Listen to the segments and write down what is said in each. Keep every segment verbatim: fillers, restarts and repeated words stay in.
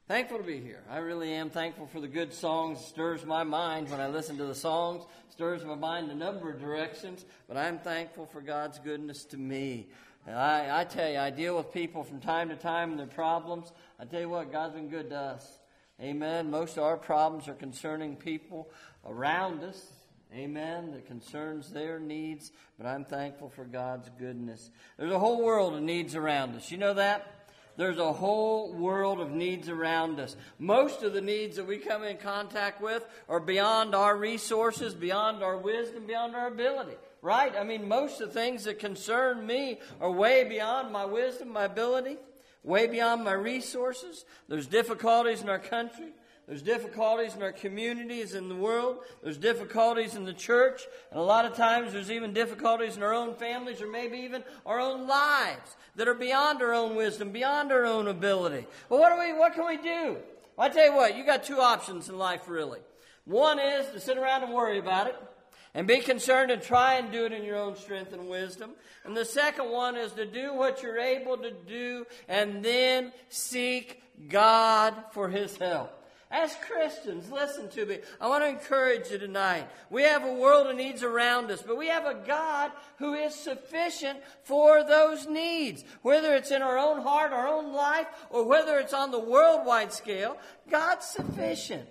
Thankful to be here. I really am thankful for the good songs. It stirs my mind when I listen to the songs. It stirs my mind in a number of directions. But I'm thankful for God's goodness to me. And I, I tell you, I deal with people from time to time and their problems. I tell you what, God's been good to us. Amen. Most of our problems are concerning people around us. Amen. That concerns their needs. But I'm thankful for God's goodness. There's a whole world of needs around us. You know that? There's a whole world of needs around us. Most of the needs that we come in contact with are beyond our resources, beyond our wisdom, beyond our ability. Right? I mean, most of the things that concern me are way beyond my wisdom, my ability, way beyond my resources. There's difficulties in our country. There's difficulties in our communities, in the world. There's difficulties in the church. And a lot of times there's even difficulties in our own families or maybe even our own lives that are beyond our own wisdom, beyond our own ability. Well, what do we? What can we do? Well, I tell you what, you got two options in life, really. One is to sit around and worry about it and be concerned and try and do it in your own strength and wisdom. And the second one is to do what you're able to do and then seek God for His help. As Christians, listen to me. I want to encourage you tonight. We have a world of needs around us, but we have a God who is sufficient for those needs. Whether it's in our own heart, our own life, or whether it's on the worldwide scale, God's sufficient.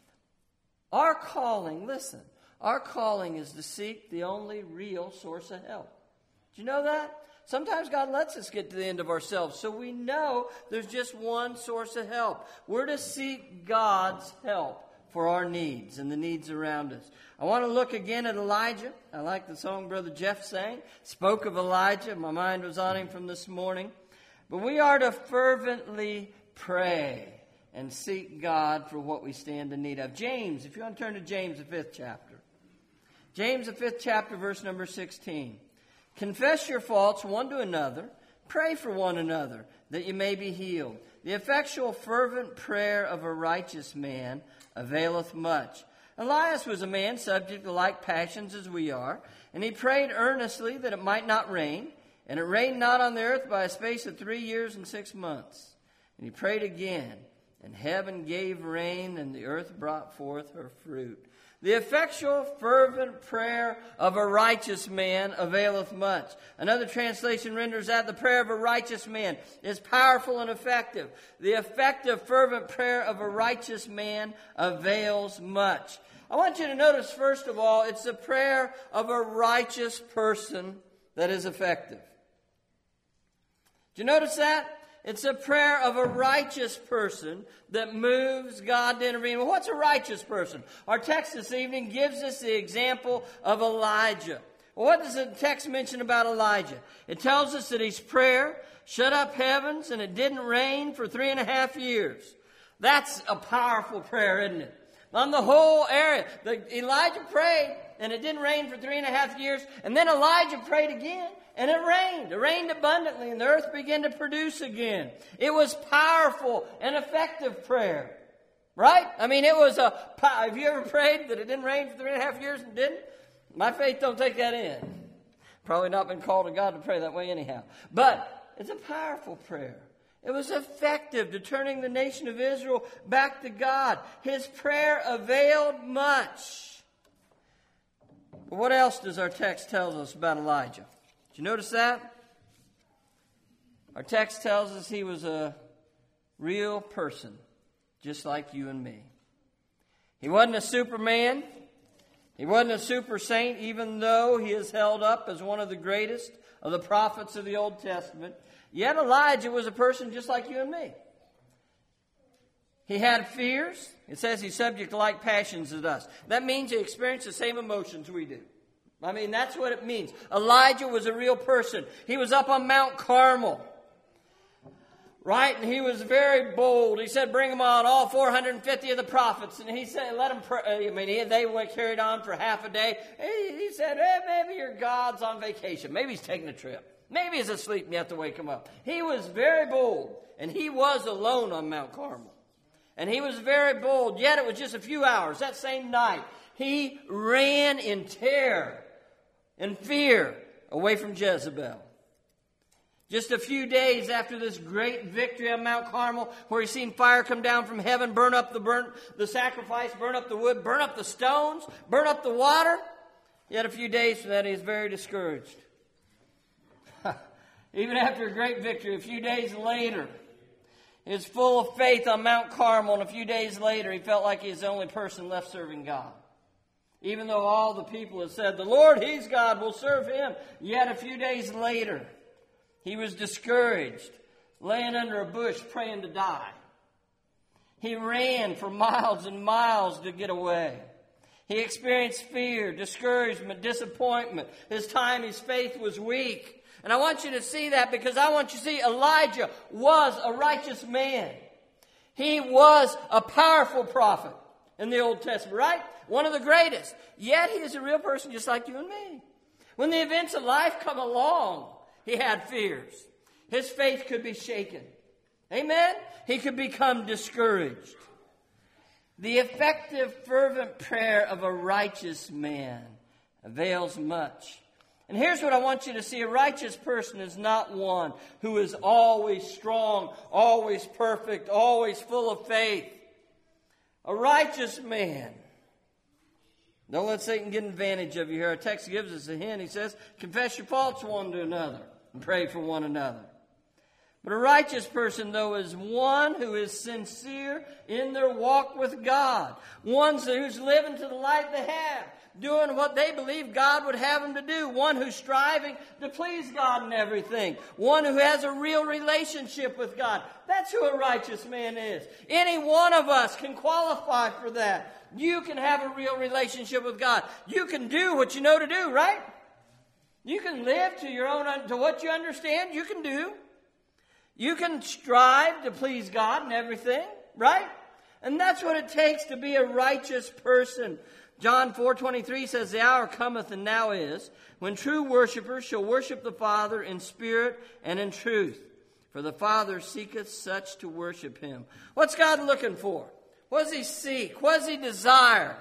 Our calling, listen, our calling is to seek the only real source of help. Do you know that? Sometimes God lets us get to the end of ourselves, so we know there's just one source of help. We're to seek God's help for our needs and the needs around us. I want to look again at Elijah. I like the song Brother Jeff sang. Spoke of Elijah. My mind was on him from this morning. But we are to fervently pray and seek God for what we stand in need of. James, if you want to turn to James, the fifth chapter. James, the fifth chapter, verse number sixteen. Confess your faults one to another. Pray for one another, that you may be healed. The effectual fervent prayer of a righteous man availeth much. Elias was a man subject to like passions as we are, and he prayed earnestly that it might not rain. And it rained not on the earth by a space of three years and six months. And he prayed again, and heaven gave rain, and the earth brought forth her fruit. The effectual, fervent prayer of a righteous man availeth much. Another translation renders that the prayer of a righteous man is powerful and effective. The effective, fervent prayer of a righteous man avails much. I want you to notice, first of all, it's the prayer of a righteous person that is effective. Do you notice that? It's a prayer of a righteous person that moves God to intervene. Well, what's a righteous person? Our text this evening gives us the example of Elijah. Well, what does the text mention about Elijah? It tells us that his prayer shut up heavens and it didn't rain for three and a half years. That's a powerful prayer, isn't it? On the whole area, the, Elijah prayed and it didn't rain for three and a half years. And then Elijah prayed again. And it rained. It rained abundantly, and the earth began to produce again. It was powerful and effective prayer. Right? I mean, it was a... Have you ever prayed that it didn't rain for three and a half years and it didn't? My faith don't take that in. Probably not been called to God to pray that way anyhow. But it's a powerful prayer. It was effective to turning the nation of Israel back to God. His prayer availed much. But what else does our text tell us about Elijah? Did you notice that? Our text tells us he was a real person, just like you and me. He wasn't a superman. He wasn't a super saint, even though he is held up as one of the greatest of the prophets of the Old Testament. Yet Elijah was a person just like you and me. He had fears. It says he's subject to like passions as us. That means he experienced the same emotions we do. I mean, that's what it means. Elijah was a real person. He was up on Mount Carmel. Right? And he was very bold. He said, bring them on, all four hundred fifty of the prophets. And he said, let them pray. I mean, he, they went carried on for half a day. He, he said, hey, maybe your God's on vacation. Maybe he's taking a trip. Maybe he's asleep and you have to wake him up. He was very bold. And he was alone on Mount Carmel. And he was very bold. Yet it was just a few hours. That same night, he ran in terror and fear away from Jezebel. Just a few days after this great victory on Mount Carmel, where he's seen fire come down from heaven, burn up the burn, the sacrifice, burn up the wood, burn up the stones, burn up the water. Yet a few days from that, he is very discouraged. Even after a great victory, a few days later, he was full of faith on Mount Carmel, and a few days later, he felt like he was the only person left serving God. Even though all the people had said, the Lord, He's God, we'll serve Him. Yet a few days later, he was discouraged, laying under a bush praying to die. He ran for miles and miles to get away. He experienced fear, discouragement, disappointment. His time, his faith was weak. And I want you to see that because I want you to see Elijah was a righteous man. He was a powerful prophet in the Old Testament, right? One of the greatest. Yet he is a real person just like you and me. When the events of life come along, he had fears. His faith could be shaken. Amen? He could become discouraged. The effective, fervent prayer of a righteous man avails much. And here's what I want you to see. A righteous person is not one who is always strong, always perfect, always full of faith. A righteous man. Don't let Satan get advantage of you here. Our text gives us a hint. He says, confess your faults one to another and pray for one another. But a righteous person, though, is one who is sincere in their walk with God. One who's living to the light they have, doing what they believe God would have them to do. One who's striving to please God in everything. One who has a real relationship with God. That's who a righteous man is. Any one of us can qualify for that. You can have a real relationship with God. You can do what you know to do, right? You can live to your own, to what you understand, you can do. You can strive to please God in everything, right? And that's what it takes to be a righteous person. John four twenty-three says, the hour cometh and now is, when true worshipers shall worship the Father in spirit and in truth. For the Father seeketh such to worship Him. What's God looking for? What does He seek? What does He desire?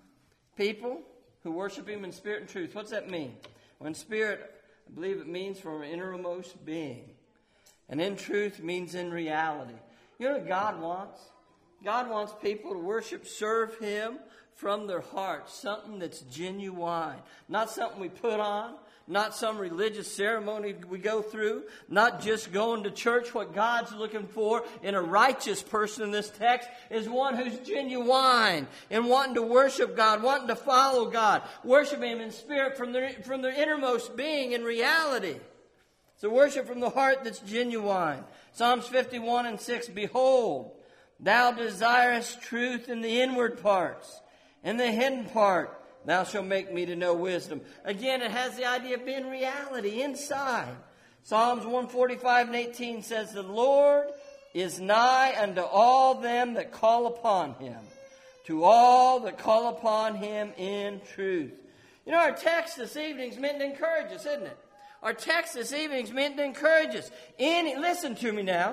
People who worship Him in spirit and truth. What's that mean? Well, in spirit, I believe it means from an innermost being. And in truth means in reality. You know what God wants? God wants people to worship, serve Him from their hearts. Something that's genuine. Not something we put on. Not some religious ceremony we go through. Not just going to church. What God's looking for in a righteous person in this text is one who's genuine in wanting to worship God, wanting to follow God, worship Him in spirit from their, from their innermost being in reality. So worship from the heart that's genuine. Psalms fifty-one and six, behold, thou desirest truth in the inward parts. In the hidden part, thou shalt make me to know wisdom. Again, it has the idea of being reality inside. Psalms one forty-five and eighteen says, the Lord is nigh unto all them that call upon Him, to all that call upon Him in truth. You know, our text this evening is meant to encourage us, isn't it? Our text this evening is meant to encourage us. Any, listen to me now.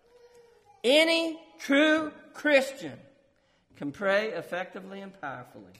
Any true Christian can pray effectively and powerfully.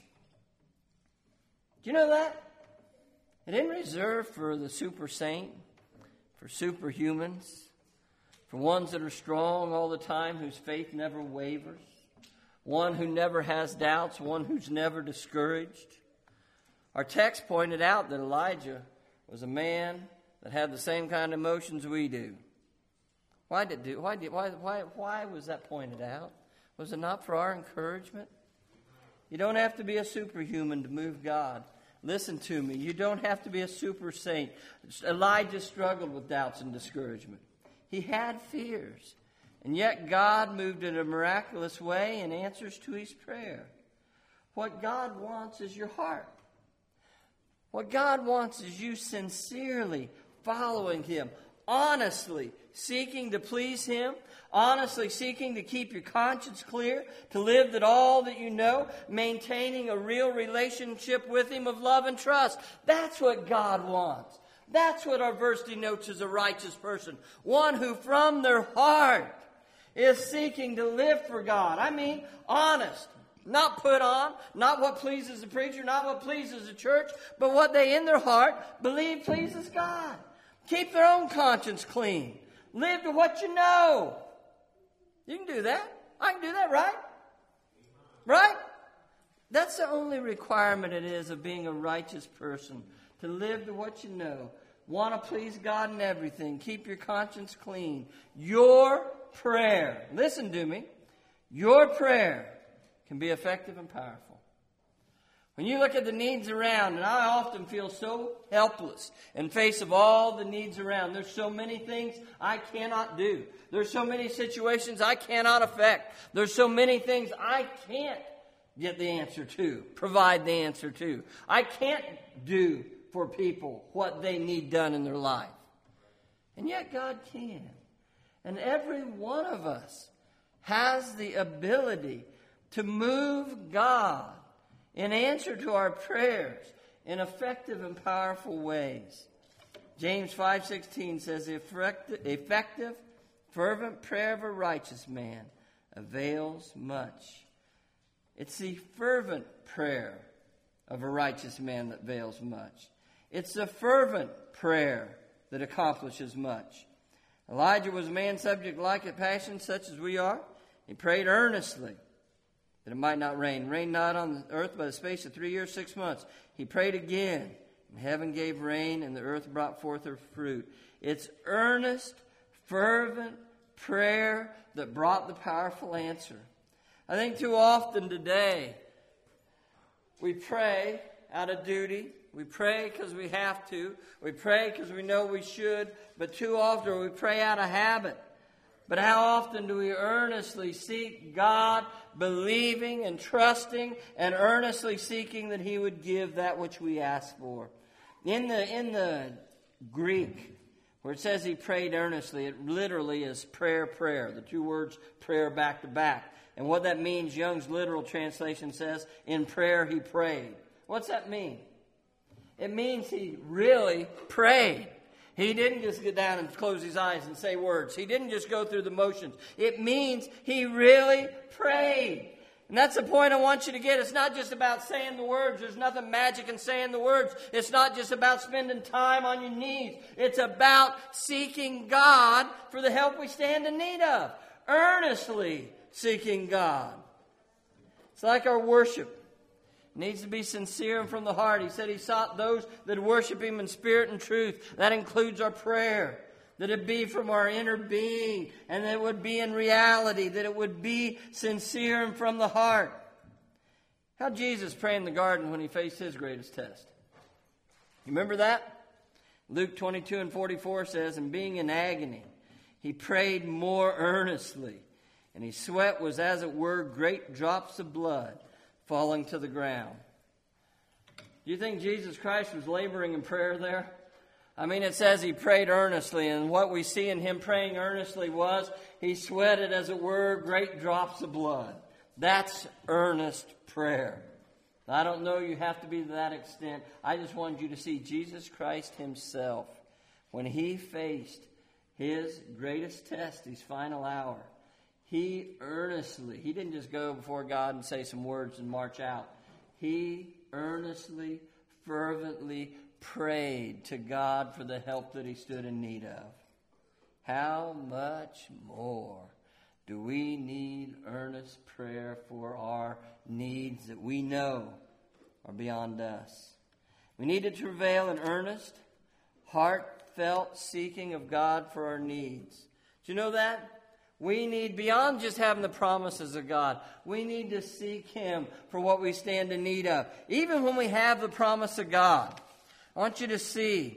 Do you know that? It isn't reserved for the super saint, for superhumans, for ones that are strong all the time, whose faith never wavers, one who never has doubts, one who's never discouraged. Our text pointed out that Elijah was a man that had the same kind of emotions we do. Why did do? Why did? Why? Why? Why was that pointed out? Was it not for our encouragement? You don't have to be a superhuman to move God. Listen to me. You don't have to be a super saint. Elijah struggled with doubts and discouragement. He had fears, and yet God moved in a miraculous way in answers to his prayer. What God wants is your heart. What God wants is you sincerely following Him, honestly seeking to please Him, honestly seeking to keep your conscience clear, to live that all that you know, maintaining a real relationship with Him of love and trust. That's what God wants. That's what our verse denotes as a righteous person. One who from their heart is seeking to live for God. I mean, honest. Not put on, not what pleases the preacher, not what pleases the church, but what they in their heart believe pleases God. Keep their own conscience clean. Live to what you know. You can do that. I can do that, right? Right? That's the only requirement it is of being a righteous person. To live to what you know. Want to please God in everything. Keep your conscience clean. Your prayer, listen to me, your prayer can be effective and powerful. When you look at the needs around, and I often feel so helpless in face of all the needs around. There's so many things I cannot do. There's so many situations I cannot affect. There's so many things I can't get the answer to, provide the answer to. I can't do for people what they need done in their life. And yet God can. And every one of us has the ability to move God in answer to our prayers in effective and powerful ways. James five sixteen says, effective, fervent prayer of a righteous man avails much. It's the fervent prayer of a righteous man that avails much. It's the fervent prayer that accomplishes much. Elijah was a man subject to like passion such as we are. He prayed earnestly that it might not rain. Rain not on the earth by the space of three years, six months. He prayed again, and heaven gave rain, and the earth brought forth her fruit. It's earnest, fervent prayer that brought the powerful answer. I think too often today, we pray out of duty. We pray because we have to. We pray because we know we should. But too often we pray out of habit. But how often do we earnestly seek God, believing and trusting and earnestly seeking that He would give that which we ask for? In the, in the Greek, where it says he prayed earnestly, it literally is prayer, prayer. The two words prayer back to back. And what that means, Young's literal translation says, in prayer he prayed. What's that mean? It means he really prayed. He didn't just get down and close his eyes and say words. He didn't just go through the motions. It means he really prayed. And that's the point I want you to get. It's not just about saying the words. There's nothing magic in saying the words. It's not just about spending time on your knees. It's about seeking God for the help we stand in need of. Earnestly seeking God. It's like our worship. It needs to be sincere and from the heart. He said he sought those that worship Him in spirit and truth. That includes our prayer. That it be from our inner being. And that it would be in reality. That it would be sincere and from the heart. How did Jesus pray in the garden when He faced His greatest test? You remember that? Luke twenty-two and forty-four says, and being in agony, He prayed more earnestly. And His sweat was as it were great drops of blood falling to the ground. Do you think Jesus Christ was laboring in prayer there? I mean, it says He prayed earnestly, and what we see in Him praying earnestly was He sweated, as it were, great drops of blood. That's earnest prayer. I don't know you have to be to that extent. I just wanted you to see Jesus Christ Himself, when He faced His greatest test, His final hour, He earnestly, He didn't just go before God and say some words and march out. He earnestly, fervently prayed to God for the help that He stood in need of. How much more do we need earnest prayer for our needs that we know are beyond us? We need to travail in earnest, heartfelt seeking of God for our needs. Do you know that? We need, beyond just having the promises of God, we need to seek Him for what we stand in need of. Even when we have the promise of God. I want you to see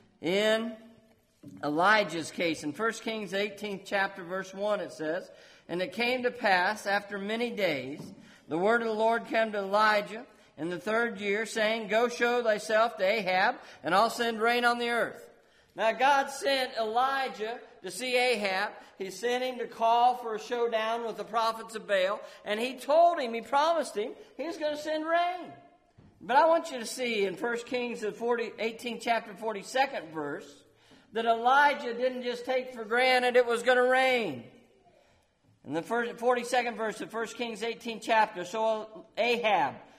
in Elijah's case, in First Kings eighteenth chapter, verse one, it says, and it came to pass, after many days, the word of the Lord came to Elijah in the third year, saying, go show thyself to Ahab, and I'll send rain on the earth. Now God sent Elijah to see Ahab. He sent him to call for a showdown with the prophets of Baal. And he told him, he promised him, he was going to send rain. But I want you to see in First Kings, the eighteenth chapter, forty-second verse, that Elijah didn't just take for granted it was going to rain. In the first, forty-second verse of First Kings eighteenth chapter, so Ahab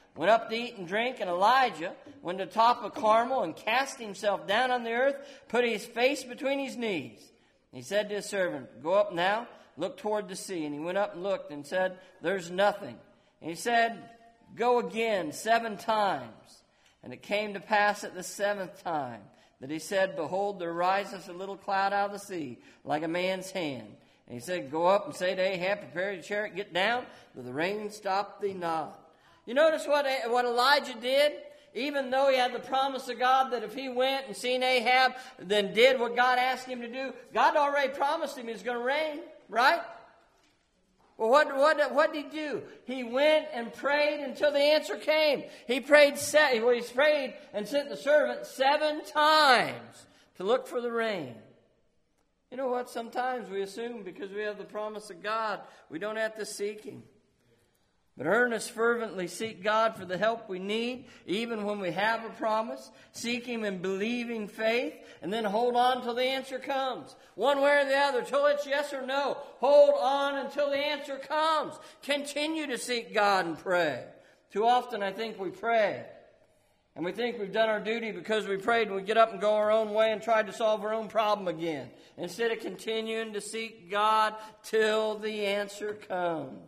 went up to eat and drink, and Elijah went to the top of Carmel and cast himself down on the earth, put his face between his knees. He said to his servant, "Go up now, look toward the sea." And he went up and looked and said, "There's nothing." And he said, "Go again seven times." And it came to pass at the seventh time that he said, "Behold, there riseth a little cloud out of the sea, like a man's hand." And he said, "Go up and say to Ahab, prepare your chariot, get down, for the rain stop thee not." You notice what, what Elijah did? Even though he had the promise of God that if he went and seen Ahab, then did what God asked him to do, God already promised him it was going to rain, right? Well, what, what, what did he do? He went and prayed until the answer came. He prayed, well, he prayed and sent the servant seven times to look for the rain. You know what? Sometimes we assume because we have the promise of God, we don't have to seek Him. But earnest, fervently seek God for the help we need, even when we have a promise. Seek Him in believing faith, and then hold on until the answer comes. One way or the other, till it's yes or no. Hold on until the answer comes. Continue to seek God and pray. Too often I think we pray, and we think we've done our duty because we prayed, and we get up and go our own way and try to solve our own problem again, instead of continuing to seek God till the answer comes.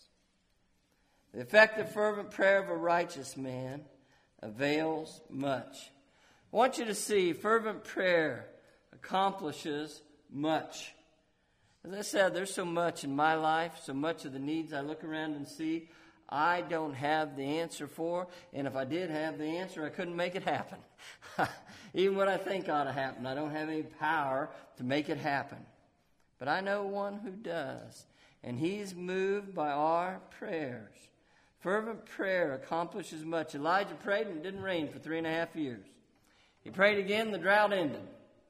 The effective, fervent prayer of a righteous man avails much. I want you to see fervent prayer accomplishes much. As I said, there's so much in my life, so much of the needs I look around and see, I don't have the answer for. And if I did have the answer, I couldn't make it happen. Even what I think ought to happen, I don't have any power to make it happen. But I know one who does. And He's moved by our prayers. Fervent prayer accomplishes much. Elijah prayed and it didn't rain for three and a half years. He prayed again, the drought ended.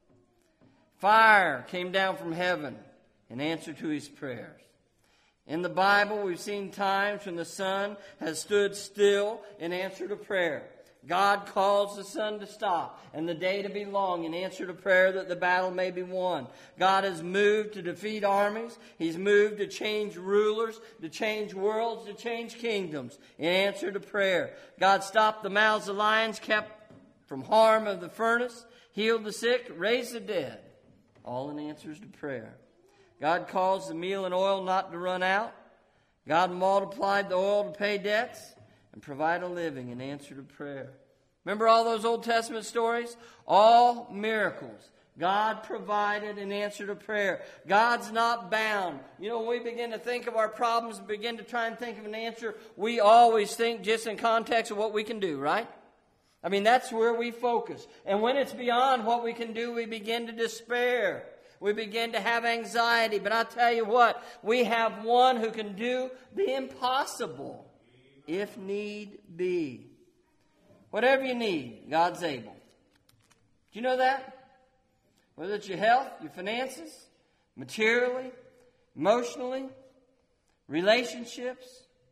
Fire came down from heaven in answer to his prayers. In the Bible, we've seen times when the sun has stood still in answer to prayer. God calls the sun to stop and the day to be long in answer to prayer that the battle may be won. God has moved to defeat armies. He's moved to change rulers, to change worlds, to change kingdoms in answer to prayer. God stopped the mouths of lions, kept from harm of the furnace, healed the sick, raised the dead, all in answers to prayer. God caused the meal and oil not to run out. God multiplied the oil to pay debts and provide a living in answer to prayer. Remember all those Old Testament stories? All miracles. God provided an answer to prayer. God's not bound. You know, when we begin to think of our problems and begin to try and think of an answer, we always think just in context of what we can do, right? I mean, that's where we focus. And when it's beyond what we can do, we begin to despair. We begin to have anxiety. But I tell you what, we have one who can do the impossible. If need be. Whatever you need, God's able. Do you know that? Whether it's your health, your finances, materially, emotionally, relationships,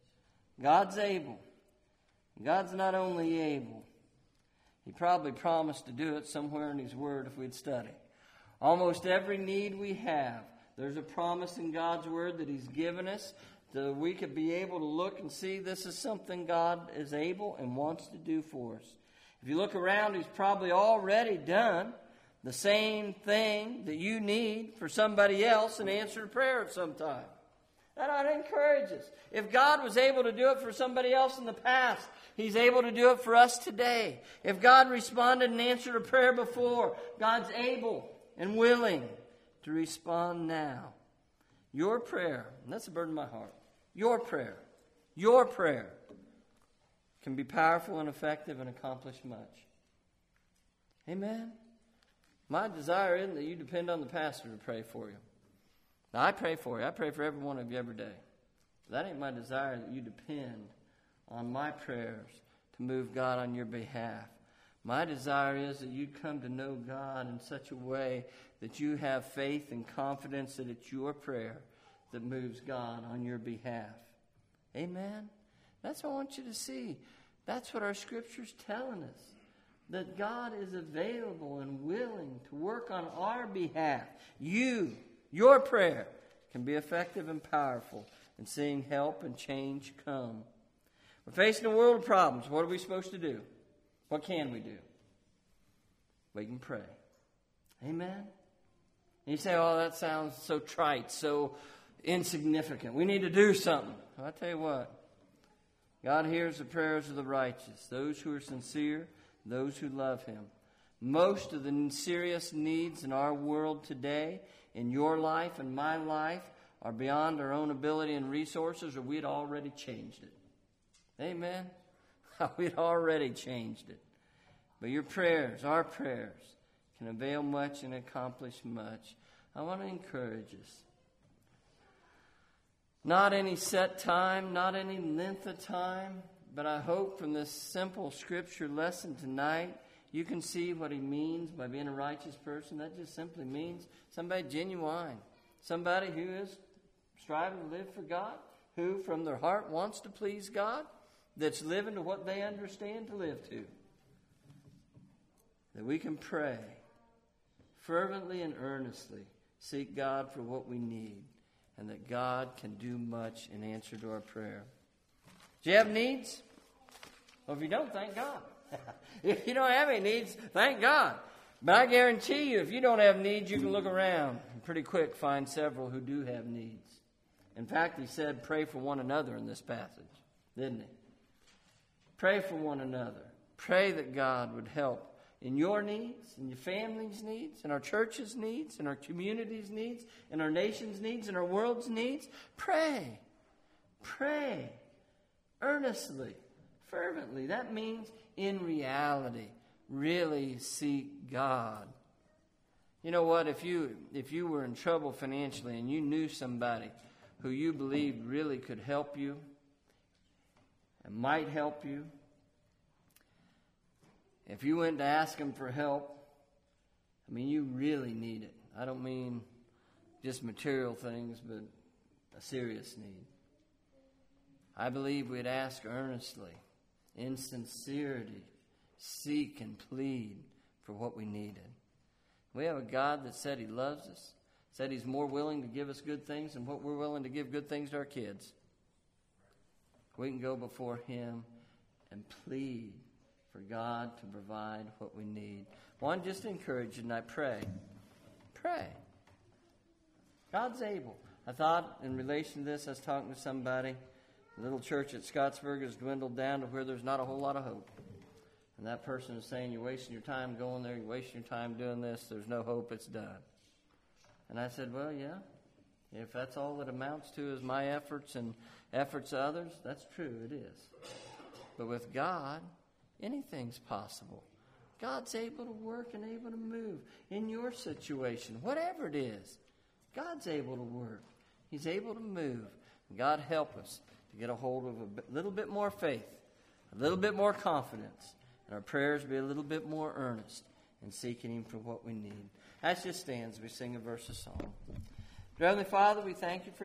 God's able. God's not only able, He probably promised to do it somewhere in His Word if we'd study. Almost every need we have, there's a promise in God's Word that He's given us, that we could be able to look and see this is something God is able and wants to do for us. If you look around, He's probably already done the same thing that you need for somebody else in answer to prayer at some time. That ought to encourage us. If God was able to do it for somebody else in the past, He's able to do it for us today. If God responded in answer to prayer before, God's able and willing to respond now. Your prayer, and that's the burden of my heart, your prayer, your prayer can be powerful and effective and accomplish much. Amen? My desire isn't that you depend on the pastor to pray for you. Now, I pray for you. I pray for every one of you every day. But that ain't my desire that you depend on my prayers to move God on your behalf. My desire is that you come to know God in such a way that you have faith and confidence that it's your prayer that moves God on your behalf. Amen? That's what I want you to see. That's what our Scripture's telling us. That God is available and willing to work on our behalf. You, your prayer, can be effective and powerful in seeing help and change come. We're facing a world of problems. What are we supposed to do? What can we do? We can pray. Amen? And you say, oh, that sounds so trite, so insignificant. We need to do something. Well, I tell you what. God hears the prayers of the righteous, those who are sincere, those who love Him. Most of the serious needs in our world today, in your life and my life, are beyond our own ability and resources, or we'd already changed it. Amen? We'd already changed it. But your prayers, our prayers, can avail much and accomplish much. I want to encourage us. Not any set time, not any length of time, but I hope from this simple scripture lesson tonight, you can see what he means by being a righteous person. That just simply means somebody genuine, somebody who is striving to live for God, who from their heart wants to please God, that's living to what they understand to live to. That we can pray fervently and earnestly, seek God for what we need, and that God can do much in answer to our prayer. Do you have needs? Well, if you don't, thank God. If you don't have any needs, thank God. But I guarantee you, if you don't have needs, you can look around and pretty quick find several who do have needs. In fact, he said, pray for one another in this passage, didn't he? Pray for one another. Pray that God would help in your needs, in your family's needs, in our church's needs, in our community's needs, in our nation's needs, in our world's needs. Pray. Pray. Earnestly. Fervently. That means in reality. Really seek God. You know what? If you if you were in trouble financially and you knew somebody who you believed really could help you and might help you, if you went to ask them for help, I mean, you really need it. I don't mean just material things, but a serious need. I believe we'd ask earnestly, in sincerity, seek and plead for what we needed. We have a God that said He loves us, said He's more willing to give us good things than what we're willing to give good things to our kids. We can go before Him and plead for God to provide what we need. One, just encourage you tonight, pray. Pray. God's able. I thought in relation to this, I was talking to somebody. The little church at Scottsburg has dwindled down to where there's not a whole lot of hope. And that person is saying, you're wasting your time going there, you're wasting your time doing this, there's no hope, it's done. And I said, well, yeah, if that's all it amounts to is my efforts and efforts of others, that's true, it is. But with God, anything's possible. God's able to work and able to move in your situation, whatever it is. God's able to work. He's able to move. God help us to get a hold of a little bit more faith, a little bit more confidence, and our prayers be a little bit more earnest in seeking Him for what we need. Let's just stand as we sing a verse of song. Dear Heavenly Father, we thank You for